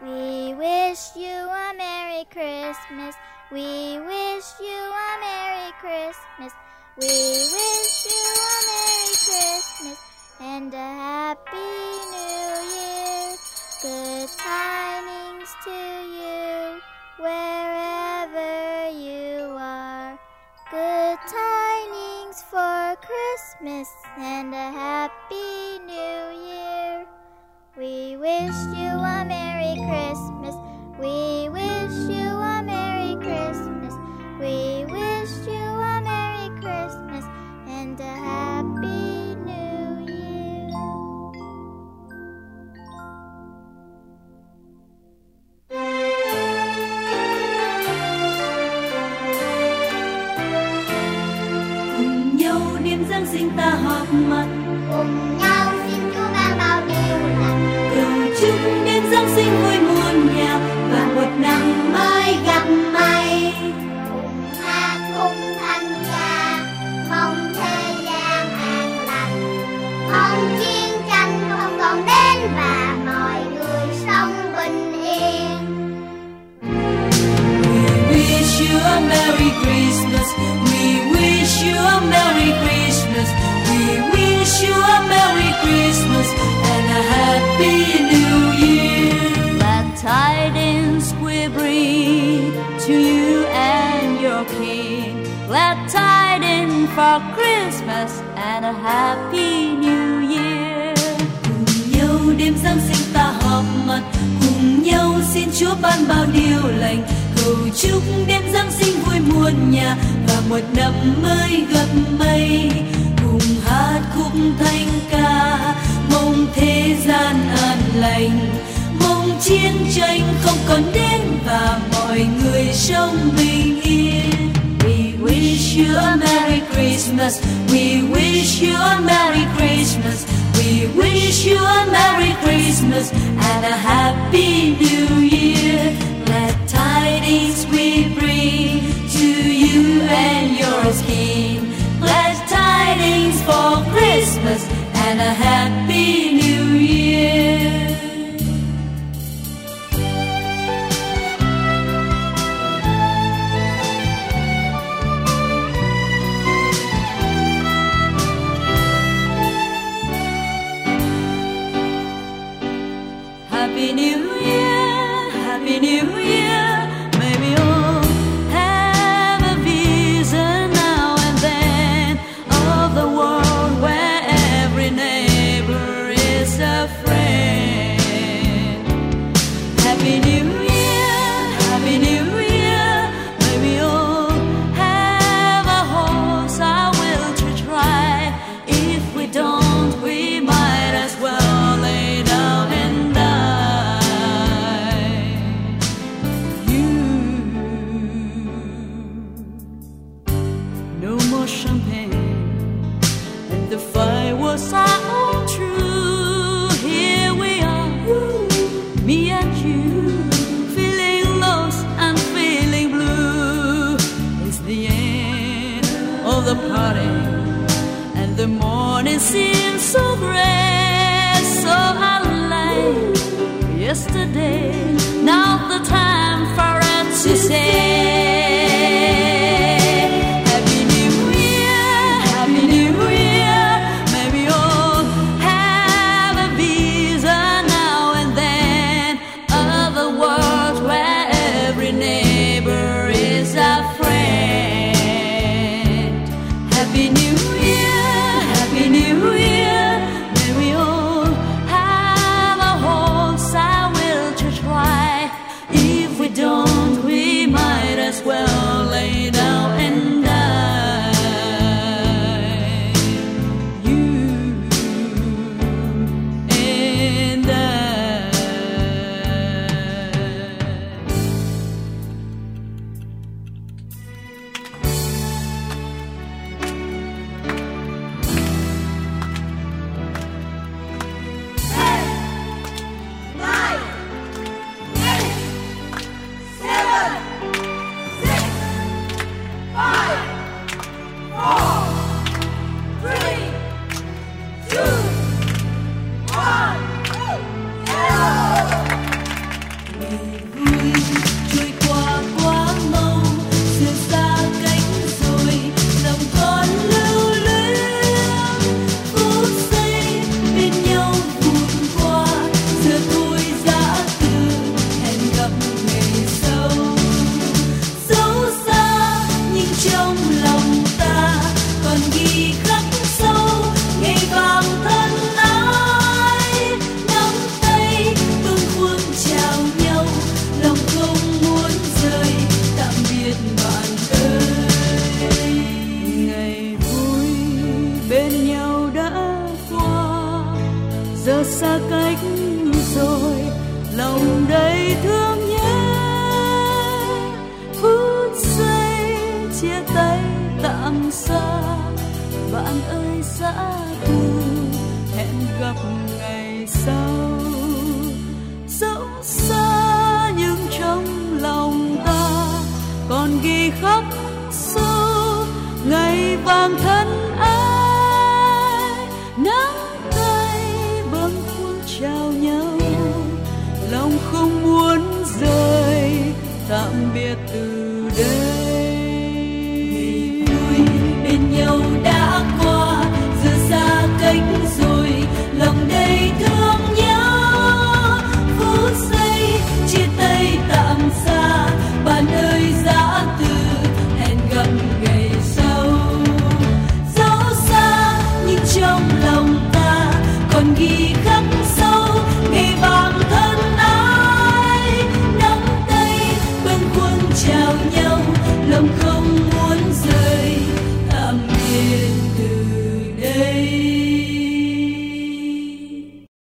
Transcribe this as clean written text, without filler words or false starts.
We wish you a Merry Christmas. We wish you a Merry Christmas. We wish you a Merry Christmas and a Happy New Year. Good tidings to you wherever you are. Good tidings for Christmas and a Happy New Year. We wish you a Merry Christmas. We wish you a Merry Christmas. We wish you a Merry Christmas and a Happy New Year. Cùng nhau đêm Giáng sinh ta họp mặt, Cùng nhau xin Chúa ban bao điều lành. cầu chúc đêm Giáng sinh vui muôn nhà và một năm mới gặp may. Cùng hát cùng thanh ca, mong thế gian an lành, mong chiến tranh không còn đến và mọi người sống bình yên. We wish you a Merry Christmas. We wish you a Merry Christmas. We wish you a Merry Christmas and a Happy New Year. Glad tidings we bring to you and your King. Glad tidings for Christmas and a Happy New Year. Cùng nhau đêm Giáng sinh ta họp mặt, cùng nhau xin Chúa ban bao điều lành, cầu chúc đêm Giáng sinh vui muôn nhà và một năm mới gặp may. Cùng hát khúc thanh ca, mong thế gian an lành, mong chiến tranh không còn đến và mọi người sống bình yên. We wish you a Merry Christmas. We wish you a Merry Christmas. We wish you a Merry Christmas and a Happy New Year. Glad tidings we bring to you and yours, King. Glad tidings for Christmas and a Happy New Year. Happy New Year, Happy New Year. May we all have a vision now and then of the world where every neighbor is a friend. Happy New Year, Happy New Year. May we all have a horse our will to try. If we don't, we might as well lay down and die. No more champagne, and the fire was our own true. Here we are, me and you, feeling lost and feeling blue. It's the end of the party, and the morning seems so gray, so unlike yesterday. Now the time for us to say Happy New Year, Happy New Year. May we all have a vision now and then of a world where every neighbor is a friend. Happy New Year, Happy New Year. May we all have a horse our will to xa nhưng trong lòng ta còn ghi khắc sâu ngày vàng thân ai. Nắng cay bâng khuâng chào nhau, lòng không muốn rời, tạm biệt từ